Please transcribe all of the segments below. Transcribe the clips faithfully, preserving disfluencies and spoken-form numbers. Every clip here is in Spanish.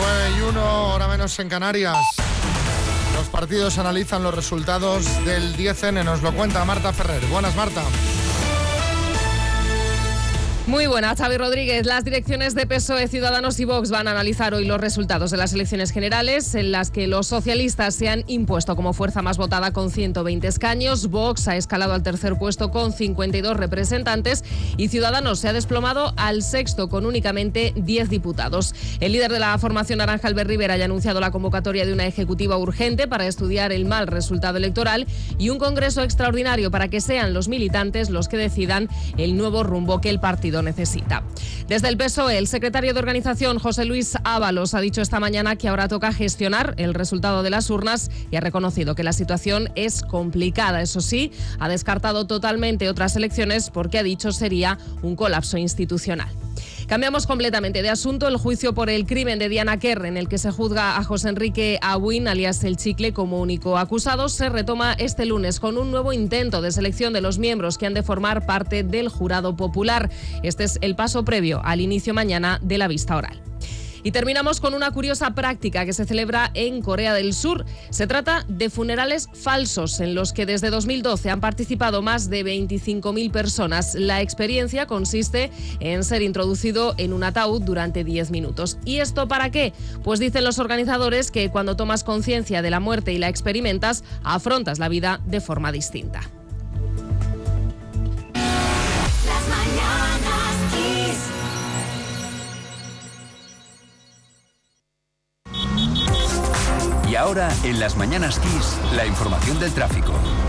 nueve y uno, hora menos en Canarias. Los partidos analizan los resultados del diez ene. Nos lo cuenta Marta Ferrer. Buenas, Marta. Muy buenas, Xavi Rodríguez. Las direcciones de P S O E, Ciudadanos y Vox van a analizar hoy los resultados de las elecciones generales, en las que los socialistas se han impuesto como fuerza más votada con ciento veinte escaños, Vox ha escalado al tercer puesto con cincuenta y dos representantes y Ciudadanos se ha desplomado al sexto con únicamente diez diputados. El líder de la formación naranja, Albert Rivera, ya ha anunciado la convocatoria de una ejecutiva urgente para estudiar el mal resultado electoral y un congreso extraordinario para que sean los militantes los que decidan el nuevo rumbo que el partido necesita. Desde el P S O E, el secretario de organización, José Luis Ábalos, ha dicho esta mañana que ahora toca gestionar el resultado de las urnas y ha reconocido que la situación es complicada. Eso sí, ha descartado totalmente otras elecciones porque ha dicho sería un colapso institucional. Cambiamos completamente de asunto. El juicio por el crimen de Diana Quer, en el que se juzga a José Enrique Abuin, alias El Chicle, como único acusado, se retoma este lunes con un nuevo intento de selección de los miembros que han de formar parte del jurado popular. Este es el paso previo al inicio mañana de la vista oral. Y terminamos con una curiosa práctica que se celebra en Corea del Sur. Se trata de funerales falsos, en los que desde dos mil doce han participado más de veinticinco mil personas. La experiencia consiste en ser introducido en un ataúd durante diez minutos. ¿Y esto para qué? Pues dicen los organizadores que cuando tomas conciencia de la muerte y la experimentas, afrontas la vida de forma distinta. Y ahora, en Las Mañanas Kiss, la información del tráfico.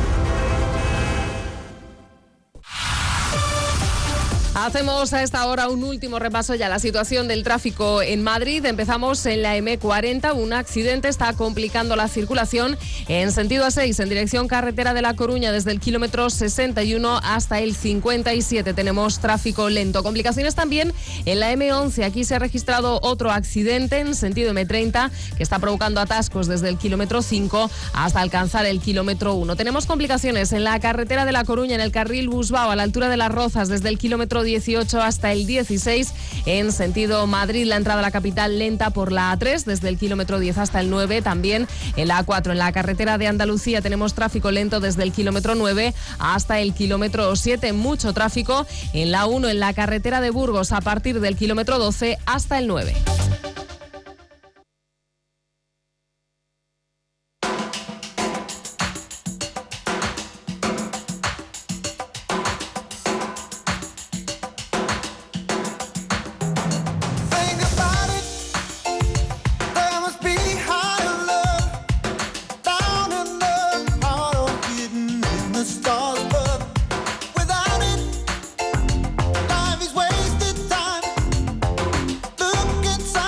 Hacemos a esta hora un último repaso ya a la situación del tráfico en Madrid. Empezamos en la eme cuarenta. Un accidente está complicando la circulación en sentido A seis, en dirección carretera de La Coruña, desde el kilómetro sesenta y uno hasta el cincuenta y siete. Tenemos tráfico lento. Complicaciones también en la eme once. Aquí se ha registrado otro accidente en sentido eme treinta que está provocando atascos desde el kilómetro cinco hasta alcanzar el kilómetro uno. Tenemos complicaciones en la carretera de La Coruña, en el carril Busbao, a la altura de Las Rozas, desde el kilómetro dieciocho hasta el dieciséis. En sentido Madrid, la entrada a la capital lenta por la A tres, desde el kilómetro diez hasta el nueve. También en la A cuatro, en la carretera de Andalucía, tenemos tráfico lento desde el kilómetro nueve hasta el kilómetro siete. Mucho tráfico en la uno, en la carretera de Burgos, a partir del kilómetro doce hasta el nueve. Inside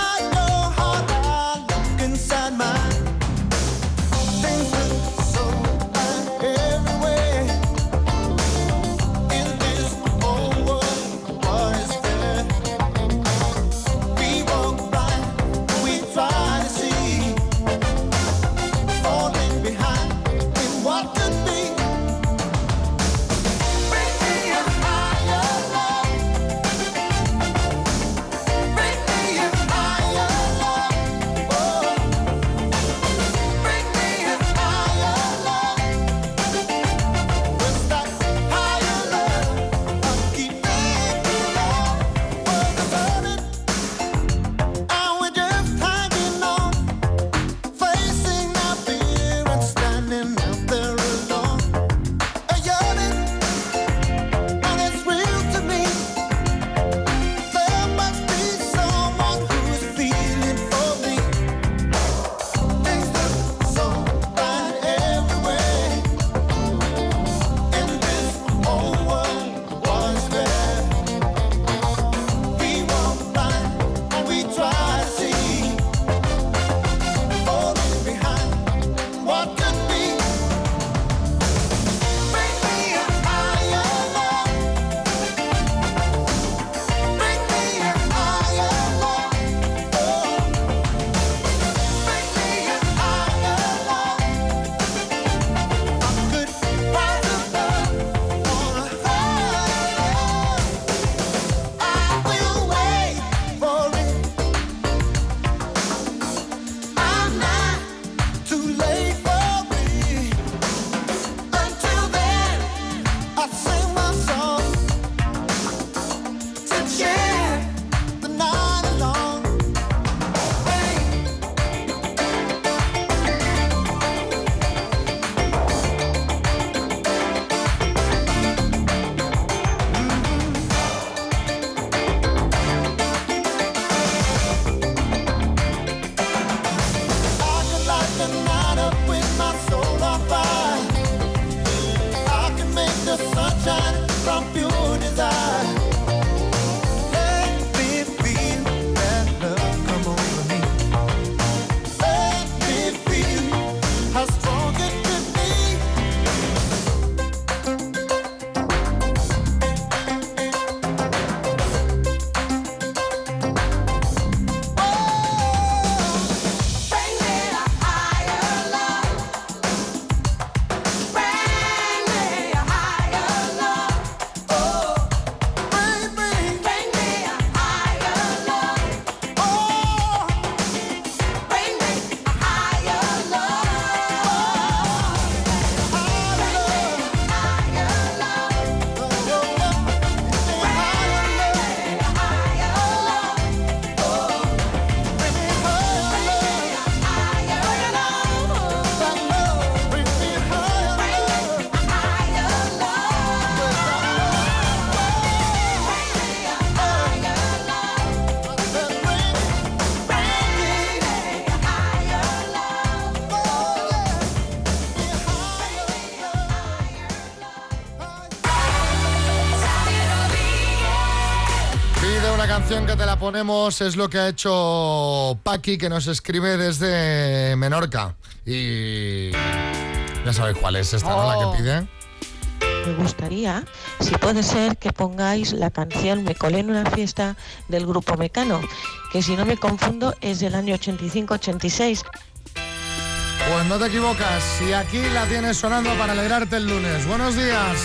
canción que te la ponemos es lo que ha hecho Paqui, que nos escribe desde Menorca. Y ya sabéis cuál es esta, ¿no? Oh. La que pide. Me gustaría, si puede ser, que pongáis la canción Me colé en una fiesta del grupo Mecano, que si no me confundo es del año ochenta y cinco ochenta y seis. Pues no te equivocas, y aquí la tienes sonando para alegrarte el lunes. Buenos días.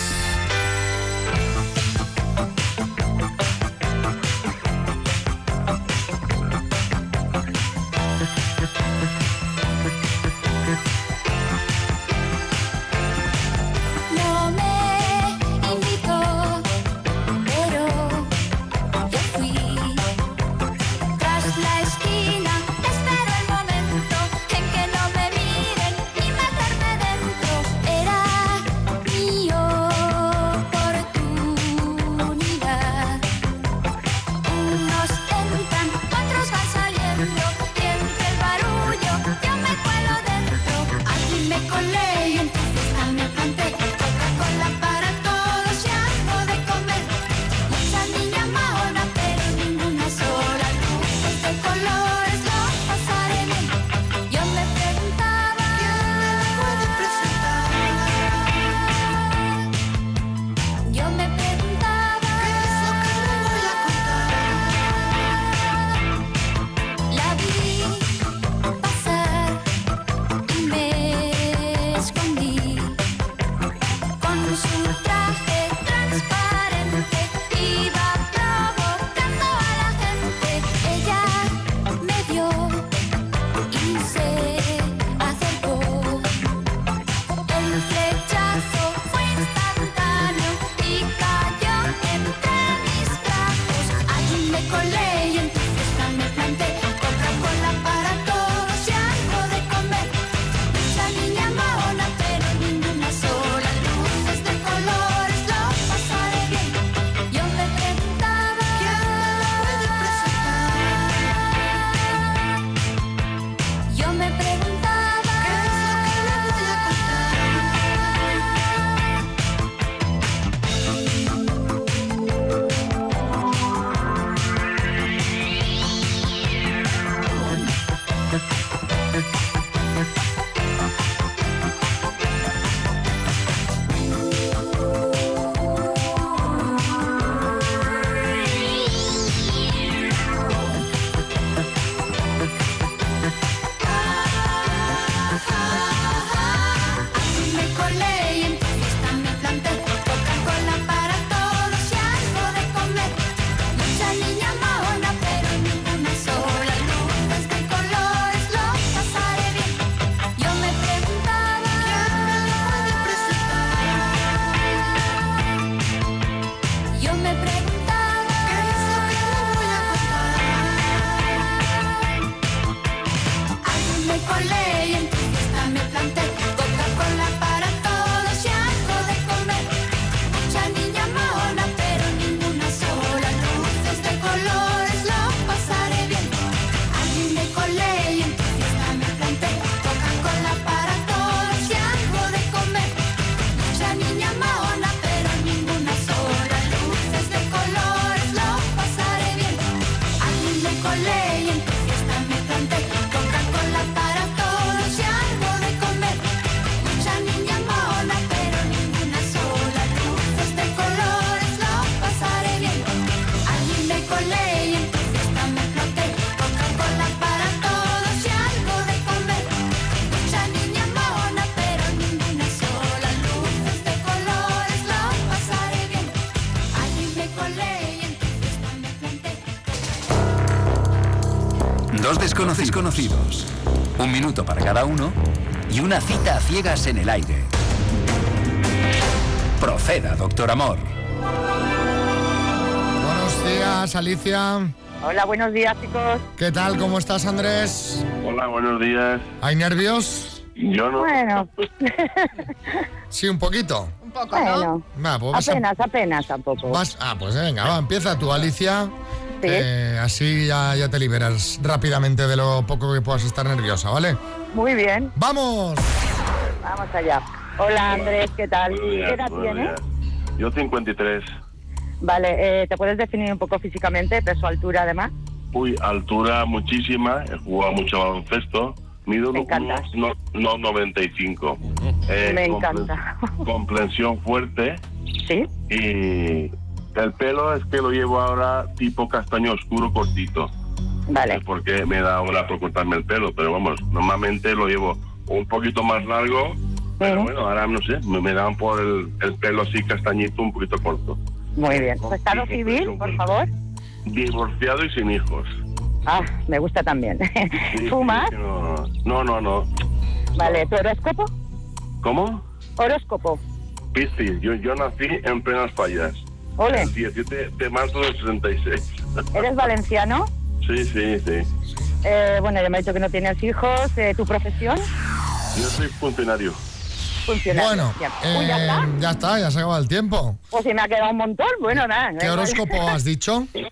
No me invitó, pero yo fui. Tras la esquina espero el momento en que no me miren y meterme dentro. Era mi oportunidad. Unos entran, otros van saliendo y entre el barullo yo me cuelo dentro. Aquí me colé y en tu fiesta me planté. Coca-Cola para todos y algo de comer. Mucha niña mahona, pero ninguna sola. Luces de colores, lo pasaré bien. Yo me preguntaba ¿quién me puede presentar? Yo me preguntaba ¿qué es lo que le voy a contar? La vi pasar y me escondí. Con su traje transparente iba provocando a la gente. Ella me vio y se acercó. El flechazo fue instantáneo y cayó entre mis brazos. Allí me colé y en tu fiesta me planté. Coca-Cola para todos y algo de comer. Mucha niña mahona, pero ninguna sola. Luces de colores, lo pasaré bien. Yo me preguntaba ¿quién me puede presentar? Yo me preguntaba ¿qué es lo que le voy a Allí me colé y en tu fiesta me planté. Coca-Cola para todos y algo de comer. Mucha niña mahona, pero ninguna sola. Luces de colores, lo pasaré bien. Yo me preguntaba ¿quién me puede presentar? Yo me preguntaba ¿qué es lo que le voy a contar? Allí me colé y en tu fiesta me planté. Coca-Cola para todos y algo de comer. Mucha niña mahona, pero ninguna sola. Luces de colores, lo pasaré bien. Allí me colé y en tu fiesta me planté. Coca-Cola para todos y algo de comer. Mucha niña mahona, pero ninguna sola. Luces de colores, lo pasaré bien. Allí me colé y en tu fiesta me planté. Coca-Cola para todos y algo de comer. Mucha niña mahona, pero ninguna sola. Luces de colores, lo pasaré bien. Allí me colé y en tu fiesta me planté. Coca-Cola para todos y algo de comer. Mucha niña mahona, pero ninguna sola. Luces de colores, lo pasaré bien. Allí me colé y en tu fiesta me planté. Dos desconocidos conocidos. Un minuto para cada uno y una cita a ciegas en el aire. Proceda, doctor Amor. Buenos días, Alicia. Hola, buenos días, chicos. ¿Qué tal? ¿Cómo estás, Andrés? Hola, buenos días. ¿Hay nervios? Yo no. Bueno, Sí, un poquito. Un poco, ¿no? bueno, Va, pues vas a- apenas, apenas tampoco. vas- ah, pues venga, va, empieza tú, Alicia. Sí. que así ya, ya te liberas rápidamente de lo poco que puedas estar nerviosa, ¿vale? Muy bien, ¡Vamos! vamos allá. Hola, Andrés, ¿qué tal? Buenos ¿Qué días, edad buenos tienes? días. Yo cincuenta y tres. Vale, eh, ¿te puedes definir un poco físicamente, peso, altura además? Uy, altura muchísima, he jugado mucho baloncesto, mido Me encanta. unos no, no, noventa y cinco. Eh, Me comple- encanta. Complexión fuerte ¿Sí? y el pelo es que lo llevo ahora tipo castaño oscuro cortito. Vale. Porque me da ahora por cortarme el pelo, pero vamos, normalmente lo llevo un poquito más largo, pero Ujú. bueno, ahora no sé, me, me dan por el, el pelo así castañito un poquito corto. Muy bien. ¿Tu estado Sí, civil, sí, por sí. favor? Divorciado y sin hijos. Ah, me gusta también. Sí, ¿Fumas? sí, no, no, no, no. Vale, ¿tu horóscopo? ¿Cómo? Horóscopo. Piscis, yo, yo nací en plenas fallas. Ole, El diecisiete de marzo del sesenta y seis. ¿eres valenciano? Sí, sí, sí. Eh, bueno, ya me ha dicho que no tienes hijos. Eh, ¿Tu profesión? Yo soy funcionario. Funcionario. Bueno, Bien. eh, Uy, ya está. ya está, ya se acaba el tiempo. Pues si me ha quedado un montón. Bueno, nada. ¿Qué horóscopo has dicho? Sí,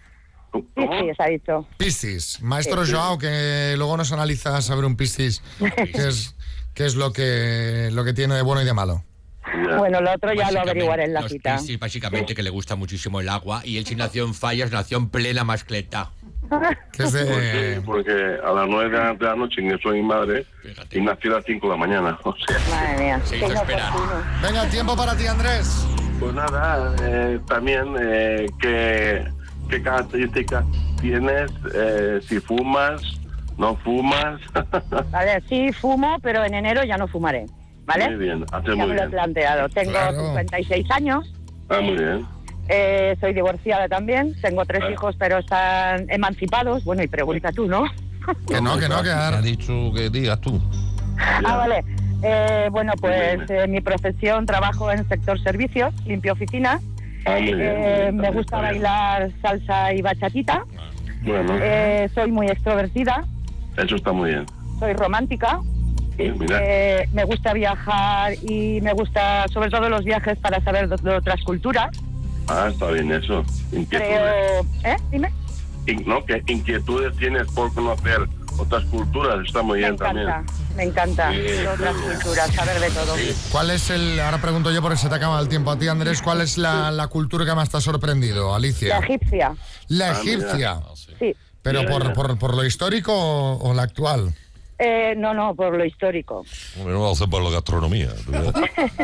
sí, se ha dicho. Piscis. Maestro Joao, que luego nos analiza a saber un Piscis, qué es, qué es lo que, lo que tiene de bueno y de malo. Ya. Bueno, lo otro ya lo Básicamente, averiguaré en la los cita. Piscis, básicamente, que le gusta muchísimo el agua. Y él, si nació en fallas, nació en plena mascleta. Que es Pues sí, de... porque a las nueve de la noche ingresó mi madre Fíjate. y nací a las cinco de la mañana. O sea, Madre mía. Se hizo qué esperar. inoportuno. Venga, tiempo para ti, Andrés. pues nada, eh, también eh, qué, qué características tienes, eh, si fumas, no fumas. Vale, sí fumo, pero en enero ya no fumaré. ¿Vale? Muy bien, haces Ya muy me lo he bien. planteado. Tengo Claro. cincuenta y seis años. Ah, muy bien. Eh, soy divorciada también. Tengo tres Ah. hijos, pero están emancipados. Bueno, y pregunta tú, ¿no? Que no, que no, que Me ha ahora- dicho que digas tú. Ah, vale. Eh, bueno, pues Dime. eh, mi profesión, trabajo en sector servicios, limpio oficinas. Ah, muy bien, muy Eh, bien, me también gusta está bien. bailar salsa y bachatita. Bueno, Eh, soy muy extrovertida. eso está muy bien. Soy romántica. Sí, mira. Eh, me gusta viajar y me gusta sobre todo los viajes para saber de, de otras culturas. Ah, está bien eso. Inquietudes. Creo... ¿Eh? Dime. In- ¿no? ¿Qué inquietudes tienes por conocer otras culturas? Está muy Me bien también. encanta, me encanta Sí, de otras sí. culturas, saber de todo. ¿Cuál es el... Ahora pregunto yo porque se te acaba el tiempo a ti, Andrés. ¿Cuál es la, la cultura que más te ha sorprendido, La Alicia? egipcia, La Ah, mira. egipcia. sí. ¿Pero Mira, por, mira. por, por lo histórico o, o la actual? Eh, no, no, por lo histórico. Hombre, no vamos a hacer por la gastronomía. ¿tú ves?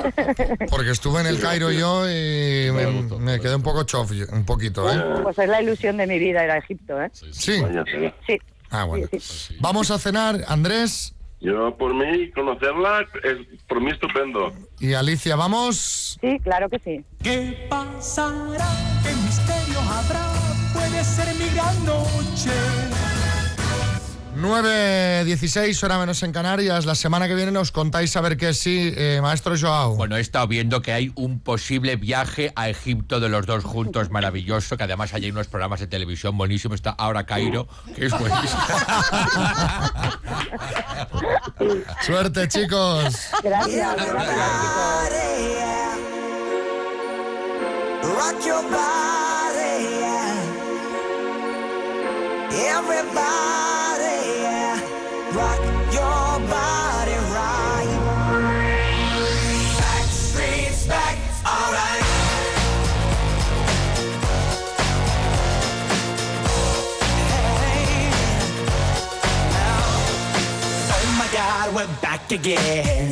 Porque estuve en el Cairo yo y me, me quedé un poco chof, yo- un poquito, ¿eh? Pues es la ilusión de mi vida, era Egipto, ¿eh? Sí. Vaya tela. Sí. Ah, bueno. Sí, sí. Vamos a cenar, Andrés Yo, por mí, conocerla es por mí estupendo. y Alicia. ¿Vamos? Sí, claro que sí. ¿Qué pasará? ¿Qué misterio habrá? Puede ser mi gran noche. nueve dieciséis, hora menos en Canarias. La semana que viene nos contáis a ver qué sí, eh, maestro Joao. Bueno, he estado viendo que hay un posible viaje a Egipto de los dos juntos maravilloso, que además hay unos programas de televisión buenísimos. Está ahora Cairo, que es buenísimo. Suerte, chicos. Gracias. gracias. Rock your body, yeah. Everybody, yeah. Rock your body right. Backstreet's back, alright. Hey, now, oh my God, we're back again.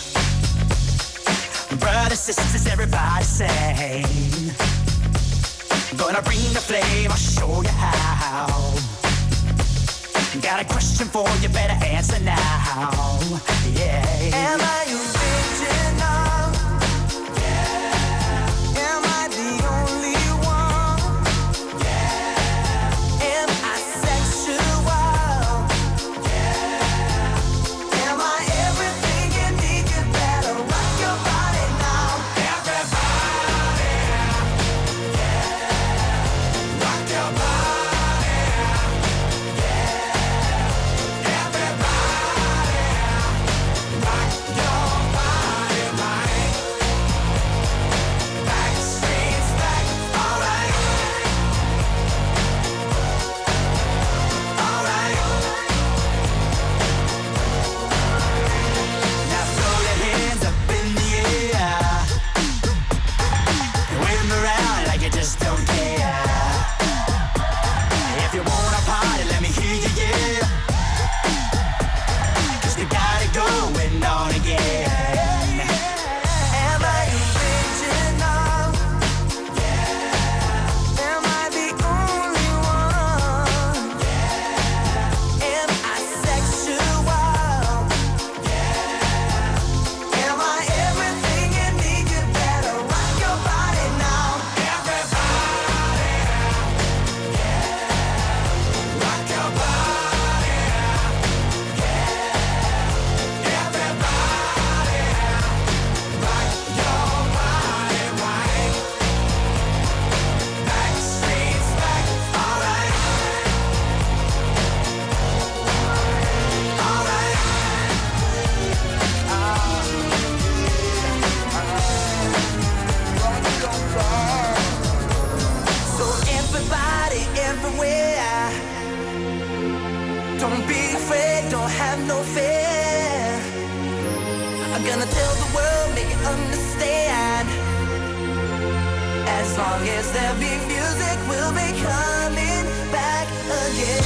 Brothers, sisters, everybody sing. Gonna bring the flame, I'll show you how. Got a question for you, better answer now. Yeah. Am I original? Yeah. Am I the only one? Yeah. Am I sexual? Yeah. Am I everything you need? You better rock your body now. Everybody. Yeah. Rock your body. Yeah. Everybody. Rock your Don't be afraid, don't have no fear. I'm gonna tell the world, make it understand. As long as there be music, we'll be coming back again.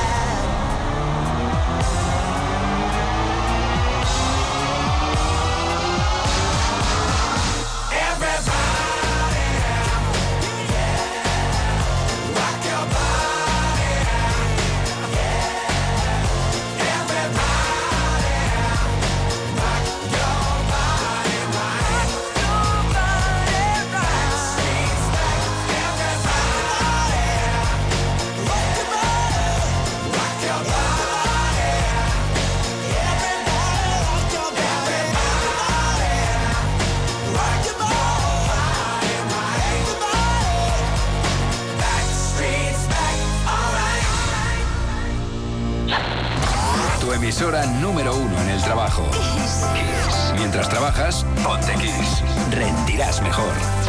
Emisora número uno en el trabajo. Kiss. Mientras trabajas, ponte Kiss. Rendirás mejor.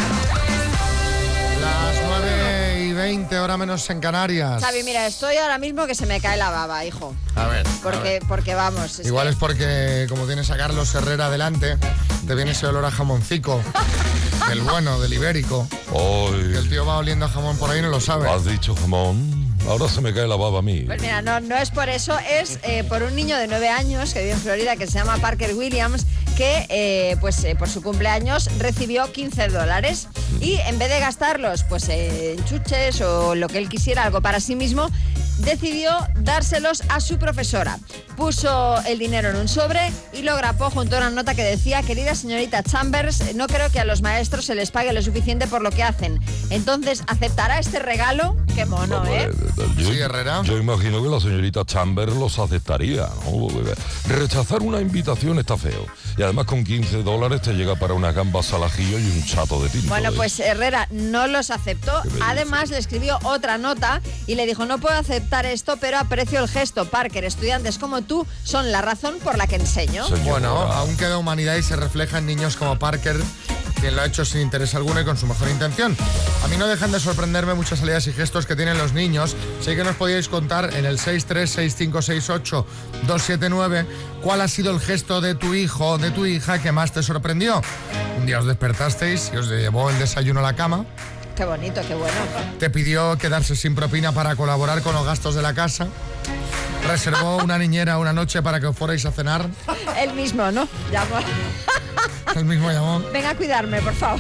Las nueve y veinte, hora menos en Canarias. Xavi, mira, estoy ahora mismo que se me cae la baba, hijo. A ver. Porque, a ver. porque vamos. Es Igual que... es porque, como tienes a Carlos Herrera delante, te viene ese olor a jamoncico. Del bueno, del ibérico. Hoy. Que el tío va oliendo a jamón por ahí y no lo sabe. Has dicho jamón. Ahora se me cae la baba a mí. Pues mira, no, no es por eso, es eh, por un niño de nueve años que vive en Florida, que se llama Parker Williams, que eh, pues eh, por su cumpleaños recibió quince dólares y en vez de gastarlos pues eh, en chuches o lo que él quisiera, algo para sí mismo, decidió dárselos a su profesora. Puso el dinero en un sobre y lo grapó junto a una nota que decía: querida señorita Chambers, no creo que a los maestros se les pague lo suficiente por lo que hacen. Entonces, ¿aceptará este regalo? Qué mono, ¿eh? Yo, Sí, Herrera. yo imagino que la señorita Chambers los aceptaría, ¿no? Rechazar una invitación está feo. Y además con quince dólares te llega para unas gambas al ajillo y un chato de tinto. Bueno, ¿eh? pues Herrera no los aceptó. Además, le escribió otra nota y le dijo: no puedo aceptar esto, pero aprecio el gesto. Parker, estudiantes como tú son la razón por la que enseño. Señora. Bueno, aún queda humanidad y se refleja en niños como Parker, quien lo ha hecho sin interés alguno y con su mejor intención. A mí no dejan de sorprenderme muchas salidas y gestos que tienen los niños. Sé que nos podíais contar en el seis tres seis cinco seis ocho dos siete nueve cuál ha sido el gesto de tu hijo o de tu hija que más te sorprendió. Un día os despertasteis y os llevó el desayuno a la cama. Qué bonito, qué bueno. Te pidió quedarse sin propina para colaborar con los gastos de la casa. Reservó una niñera una noche para que os fuerais a cenar. Él mismo, ¿no? Llamó. Él mismo llamó. Venga a cuidarme, por favor.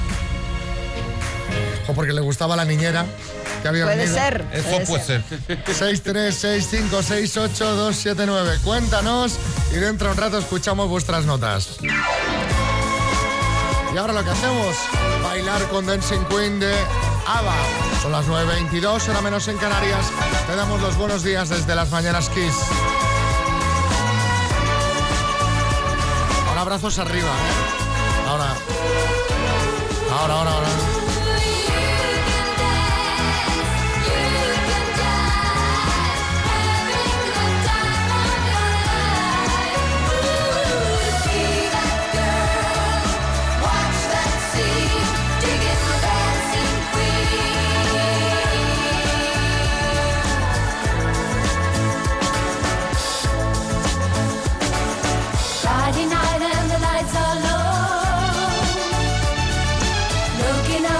O porque le gustaba la niñera que había Puede venido. ser. Eso puede ser. seis tres seis cinco seis ocho dos siete nueve. Cuéntanos y dentro de un rato escuchamos vuestras notas. Y ahora lo que hacemos, bailar con Dancing Queen de ABBA. Son las nueve veintidós, hora menos en Canarias. Te damos los buenos días desde las mañanas Kiss. Ahora abrazos arriba, ¿eh? Ahora. Ahora, ahora, ahora. Friday night and the lights are low. Looking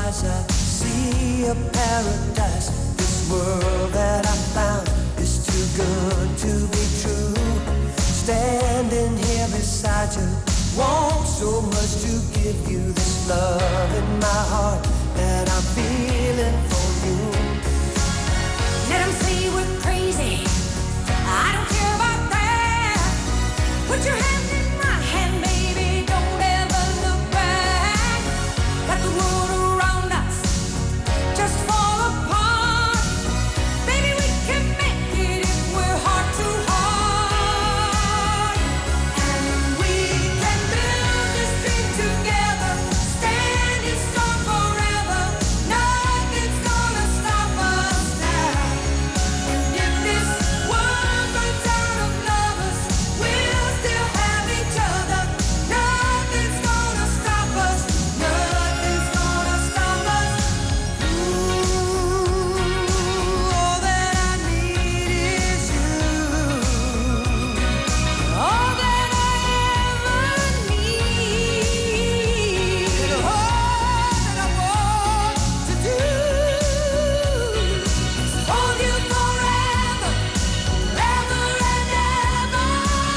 eyes I see a paradise. This world that I found is too good to be true. Standing here beside you, want so much to give you this love in my heart that I'm feeling for you. Let 'em say we're crazy, I don't care about that. Put your hand in my hand, baby, don't ever look back. Let the world around us just fall apart. Baby, we can make it if we're heart to heart. And we can build this dream together, standing strong forever. Nothing's gonna stop us now. And if this world runs out of lovers, we'll still have each other. Nothing's gonna stop us. Nothing's gonna stop us. Ooh, all that I need is you. All that I ever need. All that I want to do is hold you forever, ever and ever.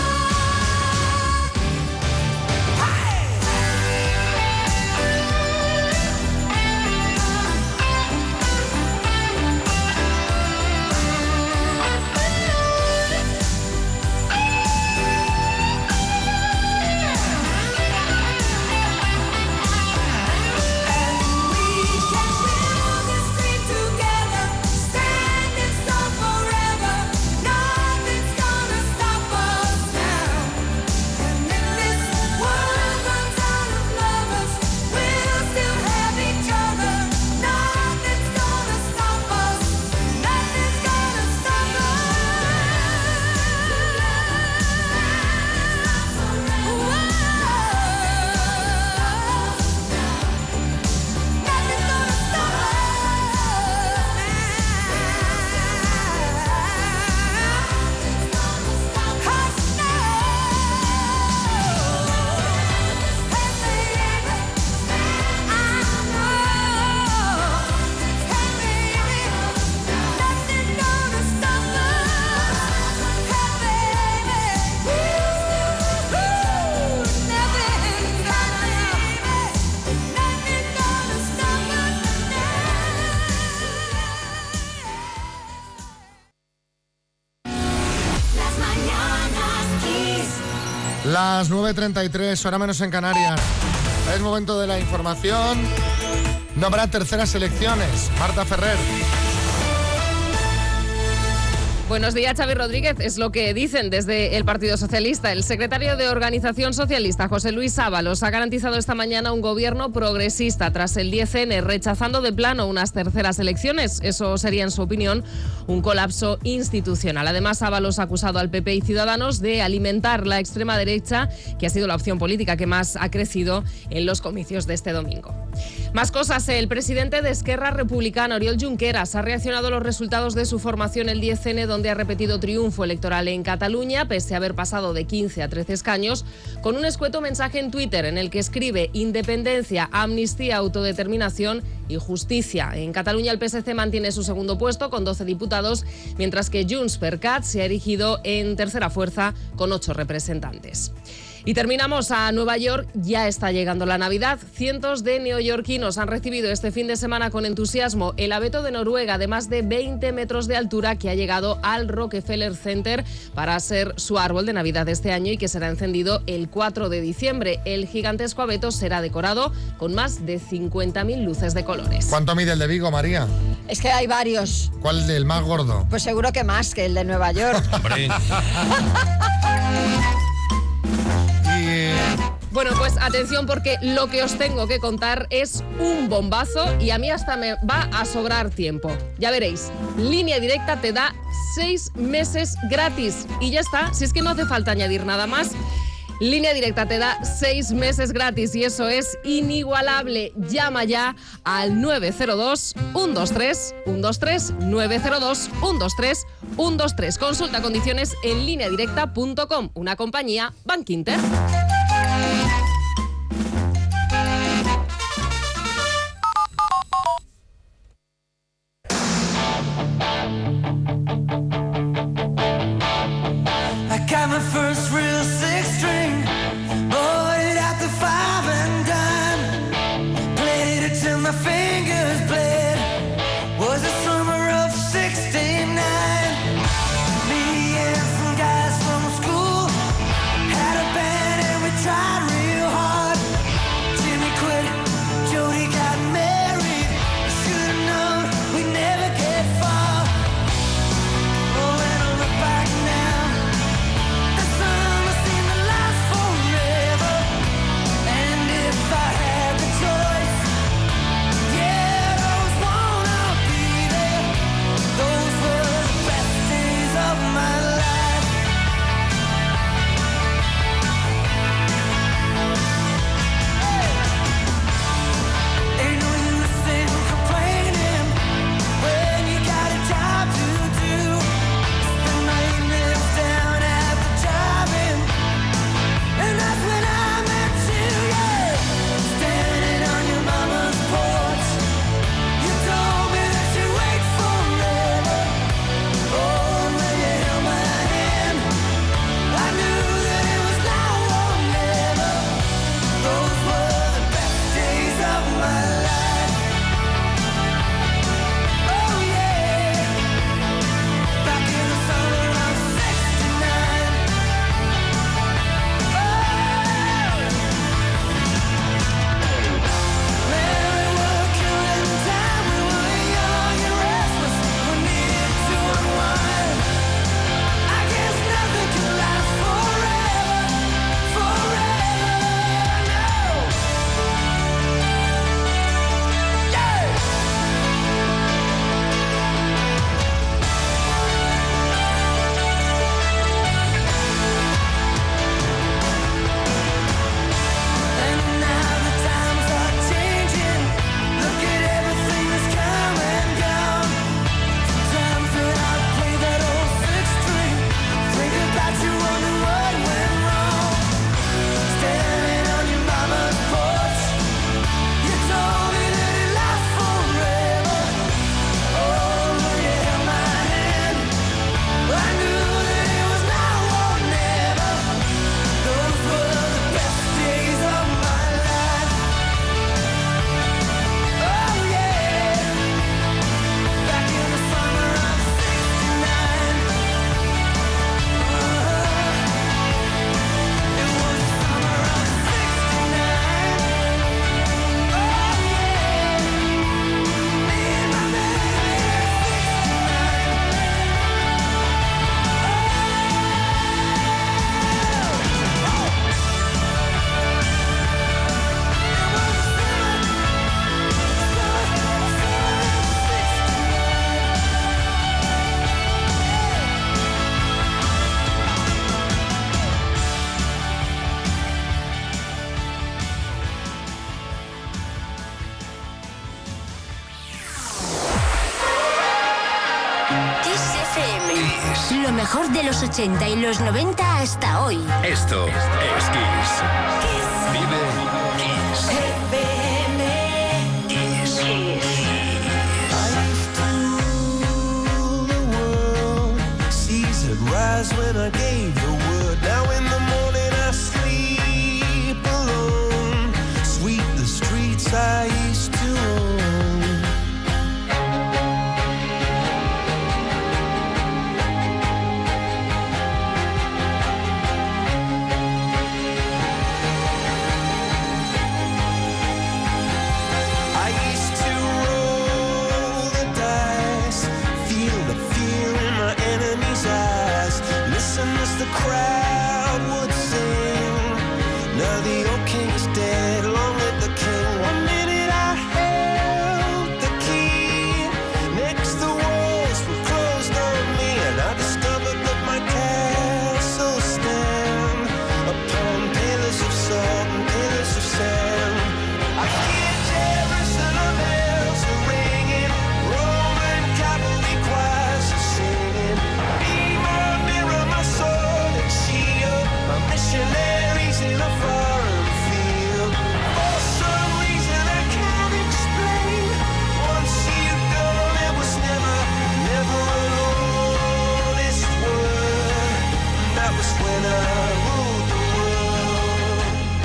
Las nueve treinta y tres, hora menos en Canarias. Es momento de la información. No habrá terceras elecciones. Marta Ferrer. Buenos días, Xavi Rodríguez. Es lo que dicen desde el Partido Socialista. El secretario de Organización Socialista, José Luis Ábalos, ha garantizado esta mañana un gobierno progresista tras el diez ene, rechazando de plano unas terceras elecciones. Eso sería, en su opinión, un colapso institucional. Además, Ábalos ha acusado al P P y Ciudadanos de alimentar la extrema derecha, que ha sido la opción política que más ha crecido en los comicios de este domingo. Más cosas. El presidente de Esquerra Republicana, Oriol Junqueras, ha reaccionado a los resultados de su formación el diez ene, donde ha repetido triunfo electoral en Cataluña, pese a haber pasado de quince a trece escaños, con un escueto mensaje en Twitter en el que escribe: independencia, amnistía, autodeterminación y justicia. En Cataluña el P S C mantiene su segundo puesto con doce diputados, mientras que Junts per Cat se ha erigido en tercera fuerza con ocho representantes. Y terminamos a Nueva York. Ya está llegando la Navidad. Cientos de neoyorquinos han recibido este fin de semana con entusiasmo el abeto de Noruega de más de veinte metros de altura, que ha llegado al Rockefeller Center para ser su árbol de Navidad de este año y que será encendido el cuatro de diciembre. El gigantesco abeto será decorado con más de cincuenta mil luces de colores. ¿Cuánto mide el de Vigo, María? Es que hay varios. ¿Cuál es el más gordo? Pues seguro que más que el de Nueva York. Hombre. Bueno, pues atención, porque lo que os tengo que contar es un bombazo y a mí hasta me va a sobrar tiempo. Ya veréis, Línea Directa te da seis meses gratis y ya está. Si es que no hace falta añadir nada más. Línea Directa te da seis meses gratis y eso es inigualable. Llama ya al nueve cero dos, uno dos tres, uno dos tres, nueve cero dos, uno dos tres, uno dos tres. Consulta condiciones en línea directa punto com, una compañía Bankinter. mejor de los ochenta y los noventa hasta hoy. Esto es Kiss. Vive Kiss. Kiss. Seas had rise when I gave the word. Now in the morning I sleep alone. Sweep the streets I used to own. I used to roll the dice, feel the fear in my enemy's eyes. Listen as the crowd would sing. Now the old king is dead, long live the king. One minute I held the key, next the walls were closed on me, and I discovered that my castle stand upon pillars of salt and pillars of sand. I hear Jerusalem bells are ringing, Roman cavalry choirs are singing. Be my mirror, my sword and shield, my missionaries in a foreign field. For some reason I can't explain, once you go there was never, never an honest word. That was when I ruled the world.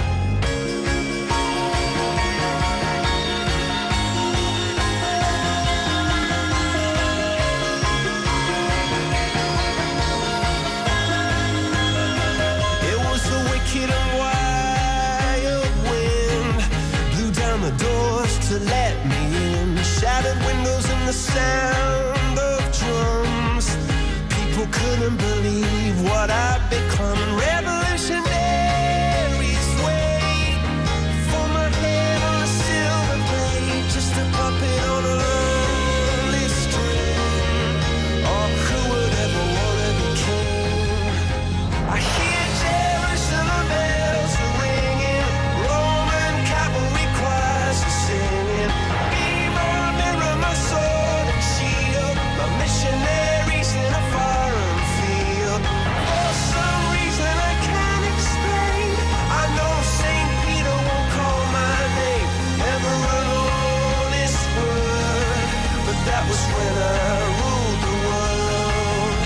It was the wicked and wild wind, blew down the doors to let me in, shattered windows and the sound of drums. People couldn't believe what I'd become. Revolutionaries wait for my head on a silver plate, just a puppet on a lonely string. Oh, who would ever want to be king? I hear Jerusalem bells are ringing, Roman cavalry choirs are singing. Be my mirror, my sword and shield, my missionaries in a foreign field. For some reason I can't explain, I know Saint Peter won't call my name, never an honest word, but that was when I ruled the world.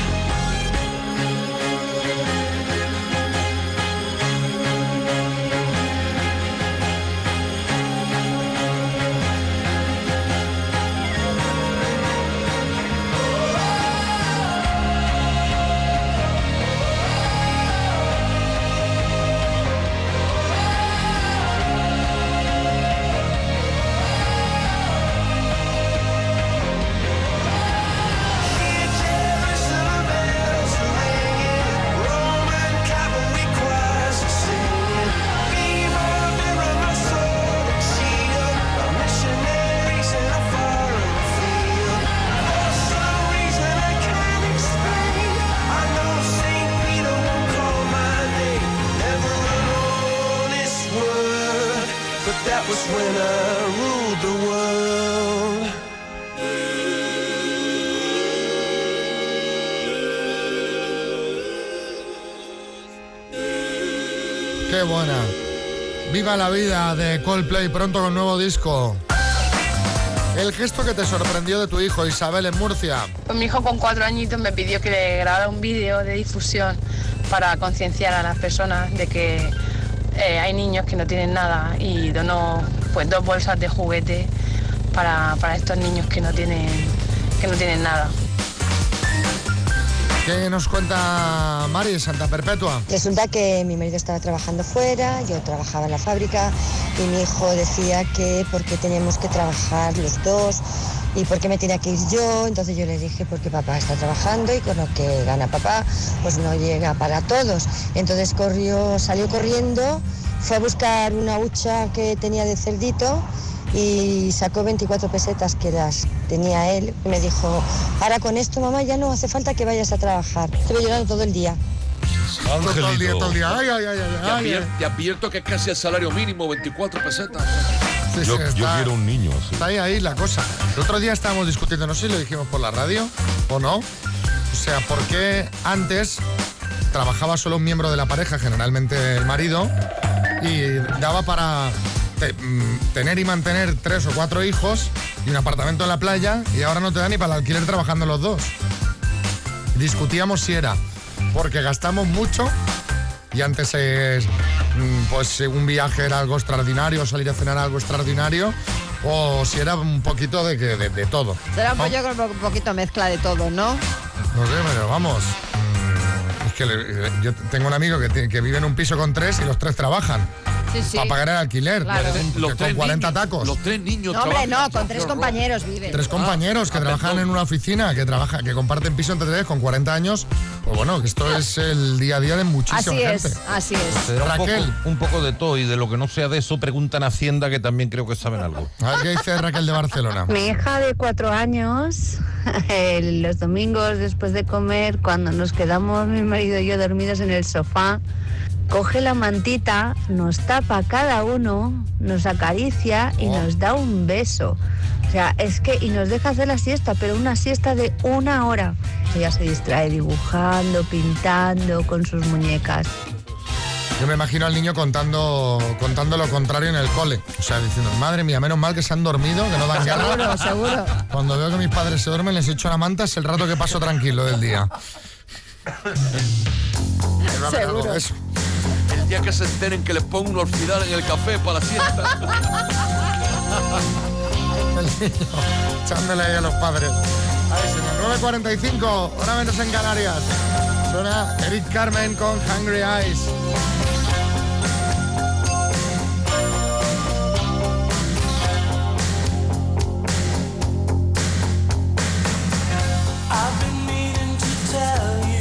Hear Jerusalem bells are ringing, Roman cavalry choirs are singing. Be my mirror, my sword and shield, my missionaries in a foreign field. For some reason I can't explain, I know Saint Peter won't call my name, never an honest word, but that was when I ruled the world. Qué buena. Viva la vida de Coldplay, pronto con nuevo disco. El gesto que te sorprendió de tu hijo, Isabel, en Murcia. Pues mi hijo con cuatro añitos me pidió que le grabara un vídeo de difusión para concienciar a las personas de que eh, hay niños que no tienen nada, y donó pues dos bolsas de juguete para, para estos niños que no tienen, que no tienen nada. ¿Qué nos cuenta Mari de Santa Perpetua? Resulta que mi marido estaba trabajando fuera, yo trabajaba en la fábrica y mi hijo decía que por qué teníamos que trabajar los dos y por qué me tenía que ir yo. Entonces yo le dije porque papá está trabajando y con lo que gana papá pues no llega para todos. Entonces corrió, salió corriendo, fue a buscar una hucha que tenía de cerdito y sacó veinticuatro pesetas que las tenía él y me dijo, ahora con esto mamá ya no hace falta que vayas a trabajar. Estuve llorando todo el día. Angelito. Todo el día, todo el día. Ay, ay, ay, ay, Te, ay, advier- ay. te advierto que es casi el salario mínimo, veinticuatro pesetas. Sí, Yo, sí, yo está- quiero un niño así. Está ahí, ahí la cosa. El otro día estábamos discutiendo, no sé si lo dijimos por la radio o no, sea, ¿por qué antes trabajaba solo un miembro de la pareja, generalmente el marido, y daba para te, mm, tener y mantener tres o cuatro hijos y un apartamento en la playa, y ahora no te da ni para el alquiler trabajando los dos? Discutíamos si era porque gastamos mucho y antes es, pues un viaje era algo extraordinario, salir a cenar algo extraordinario, o si era un poquito de, que- de, de todo. Será un, ¿no? yo creo, un poquito mezcla de todo, ¿no? No sé, pero vamos. mm, Es que le- yo tengo un amigo que, tiene- que vive en un piso con tres y los tres trabajan. Sí, sí. Para pagar el alquiler. Claro. Que Los con tres cuarenta niños, tacos. Los tres niños No, hombre, trabajan. no, con tres compañeros vive. Tres compañeros que ah, trabajan perdón. en una oficina, que trabaja, que comparten piso entre tres con cuarenta años. Pues bueno, que esto es el día a día de muchísima Así gente. es, así es. Te da un Raquel. poco, un poco de todo, y de lo que no sea de eso preguntan a Hacienda, que también creo que saben algo. A ver qué dice Raquel de Barcelona. Mi hija de cuatro años, eh, los domingos después de comer, cuando nos quedamos mi marido y yo dormidos en el sofá, coge la mantita, nos tapa cada uno, nos acaricia y Oh. nos da un beso. O sea, es que, y nos deja hacer la siesta, pero una siesta de una hora. Ella se distrae dibujando, pintando con sus muñecas. Yo me imagino al niño contando, contando lo contrario en el cole. O sea, diciendo, madre mía, menos mal que se han dormido, que no dan guerra. Seguro, seguro. Cuando veo que mis padres se duermen, les echo la manta, es el rato que paso tranquilo del día. Que no hagan algo de eso. El día que se enteren que les pongo un orfidal en el café para la siesta. El niño echándole ahí a los padres. Ahí señor. nueve cuarenta y cinco, hora menos en Canarias. Suena Eric Carmen con Hungry Eyes. I've been meaning to tell you,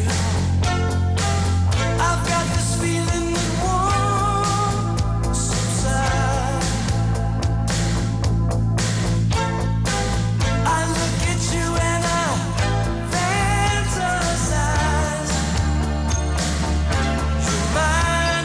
I've got this feeling that won't subside. I look at you and I fantasize. You're mine.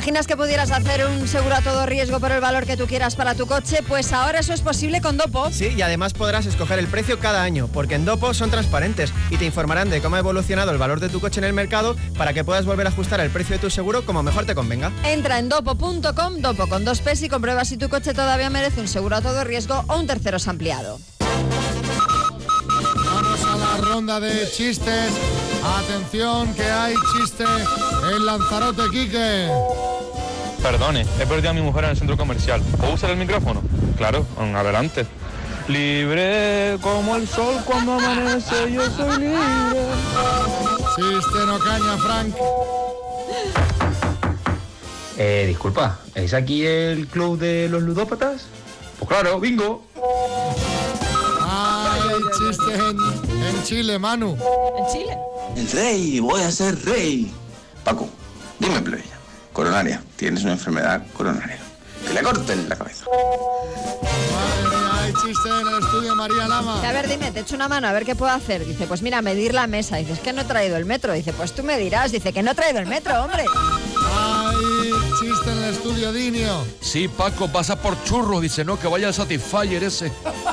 imaginas que pudieras hacer un seguro a todo riesgo por el valor que tú quieras para tu coche? Pues ahora eso es posible con Dopo. Sí, y además podrás escoger el precio cada año, porque en Dopo son transparentes y te informarán de cómo ha evolucionado el valor de tu coche en el mercado para que puedas volver a ajustar el precio de tu seguro como mejor te convenga. Entra en dopo punto com, Dopo con dos P's, y comprueba si tu coche todavía merece un seguro a todo riesgo o un terceros ampliado. Vamos a la ronda de chistes. Atención, que hay chiste en Lanzarote, Quique. Perdone, he perdido a mi mujer en el centro comercial. ¿Puedo usar el micrófono? Claro, adelante. Libre como el sol cuando amanece, yo soy libre. Chiste no caña, Frank. Eh, disculpa, ¿es aquí el club de los ludópatas? Pues claro, bingo. Hay chiste en, en Chile, Manu. ¿En Chile? El rey, voy a ser rey. Paco, dime, plebeya. Coronaria, tienes una enfermedad coronaria. Que le corten la cabeza. Madre mía, hay chiste en el estudio, María Lama. A ver, dime, te echo una mano, a ver qué puedo hacer. Dice, pues mira, medir la mesa. Dice, es que no he traído el metro. Dice, pues tú me dirás. Dice, que no he traído el metro, hombre. Hay chiste en el estudio, Dinio. Sí, Paco, pasa por churros. Dice, no, que vaya al Satisfyer ese.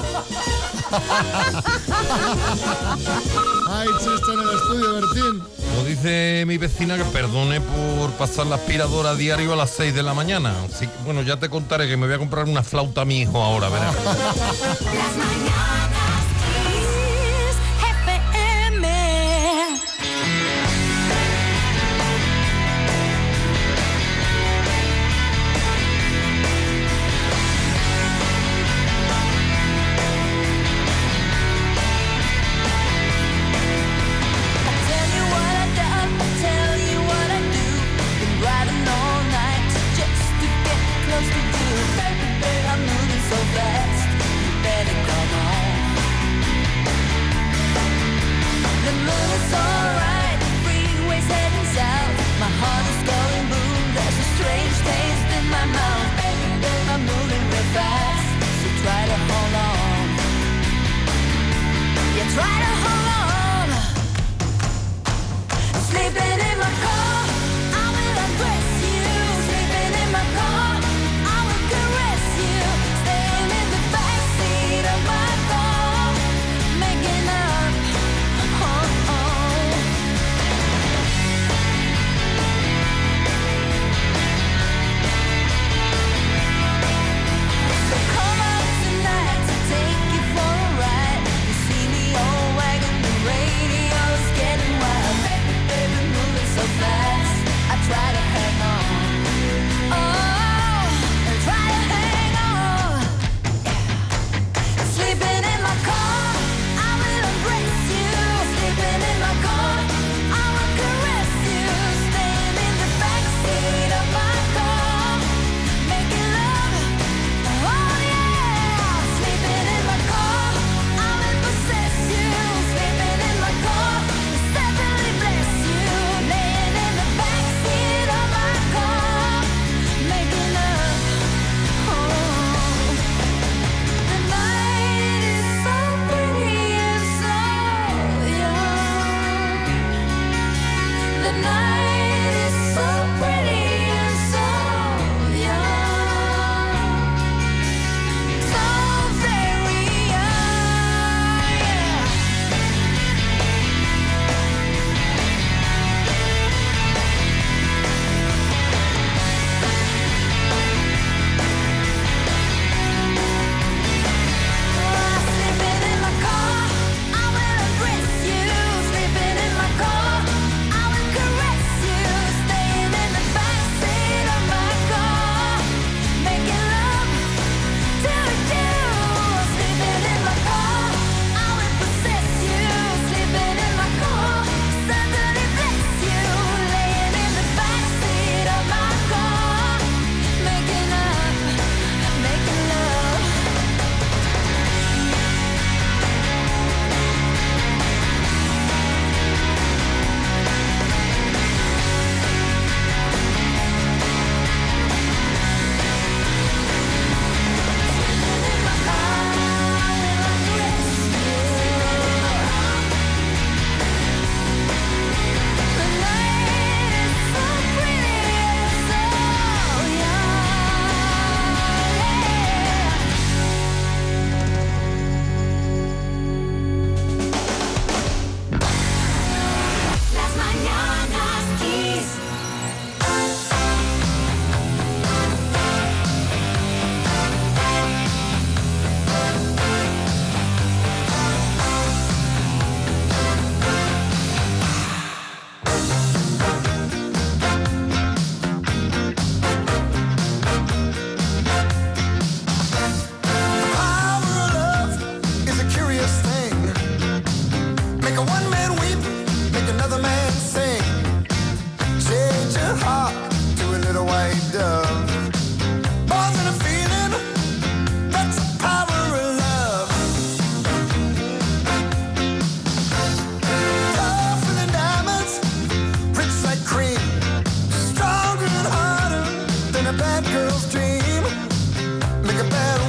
Hay chiste en el estudio, Bertín. Como dice mi vecina, que perdone por pasar la aspiradora a diario a las seis de la mañana. Así que, bueno, ya te contaré que me voy a comprar una flauta a mi hijo ahora, verás. Close to you, baby, baby, I'm moving so fast. You better come on.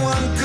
one good